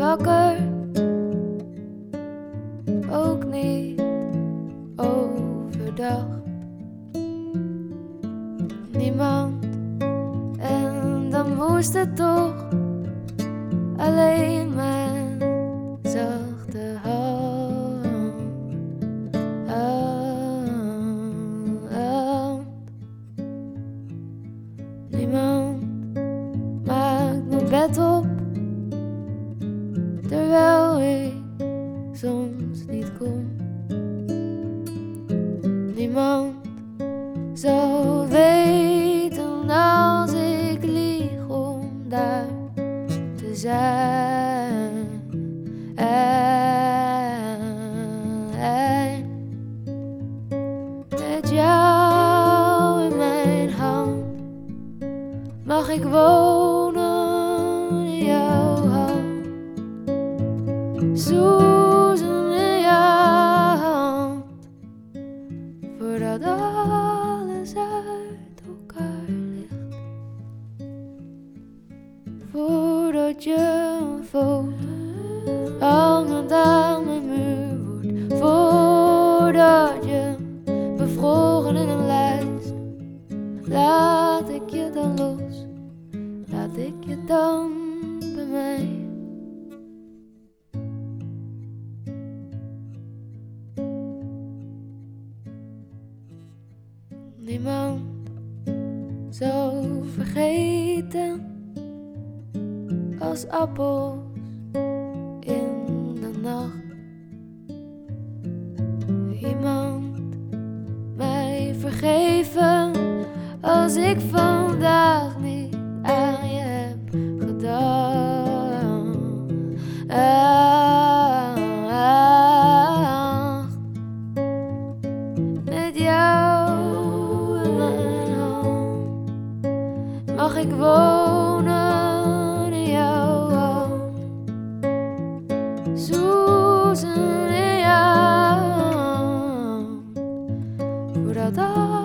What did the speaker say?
wakker, ook niet overdag. Niemand, en dan moest het toch alleen mijn zachte hand. Niemand maakt mijn bed op, terwijl ik soms niet kom. Niemand zou weten als ik lieg om daar te zijn. Met jou in mijn hand mag ik wonen in jouw hand. Zoezen in jouw hand, voordat alles uit elkaar ligt. Voordat je een foto hangend aan mijn muur wordt. Voordat je bevroren in een lijst. Laat ik je dan los, laat ik je dan bij mij. Niemand zou vergeten als appels in de nacht. Iemand mij vergeven als ik vandaag niet aan je heb gedacht. Met jou in mijn hand mag ik wonen in jouw hand. Zoezen in jouw hand, voordat